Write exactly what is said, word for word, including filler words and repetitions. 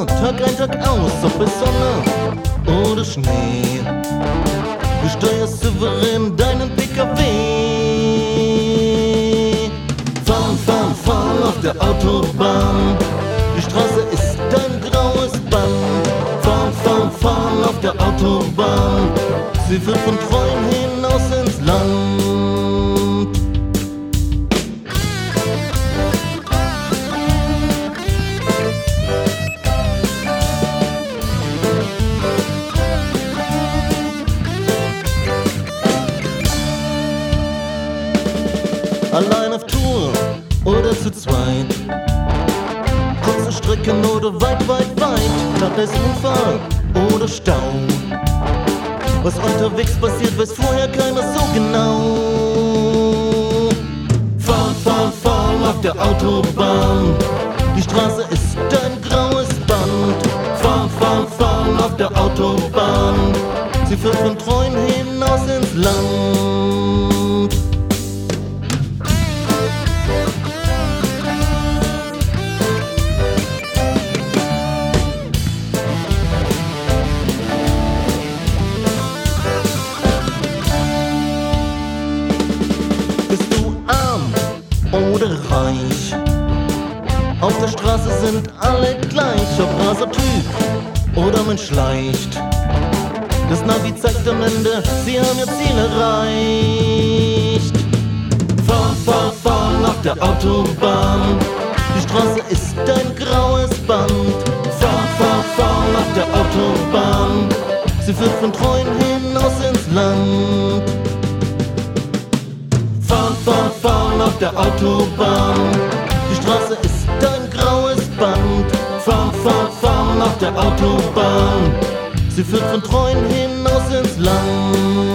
Sonne, Tag ein, Tag aus, ob es Sonne oder Schnee. Du steuerst souverän deinen P K W. Fahren, fahren, fahren auf der Autobahn. Die Straße ist dein graues Band. Fahren, fahren, fahren auf der Autobahn. Sie führt von Träumen hinaus ins Land. Allein auf Tour oder zu zweit, kurze Strecken oder weit, weit, weit, Tagesunfall oder Stau. Was unterwegs passiert, weiß vorher keiner so genau. Fahren, fahren, fahren auf der Autobahn. Die Straße ist dein graues Band. Fahren, fahren, fahren auf der Autobahn. Sie führt von Träumen hinaus ins Land. Oder reich. Auf der Straße sind alle gleich, ob raser Typ oder Mensch leicht. Das Navi zeigt am Ende, sie haben ihr Ziel erreicht. Fahren, fahren, fahren auf der Autobahn. Die Straße ist dein graues Band. Fahren, fahren, fahren auf der Autobahn. Sie führt von Träumen hinaus ins Land. Fahren, fahren, fahren auf der Autobahn. Die Straße ist dein graues Band. Fahren, fahren, fahren auf der Autobahn. Sie führt von Träumen hinaus ins Land.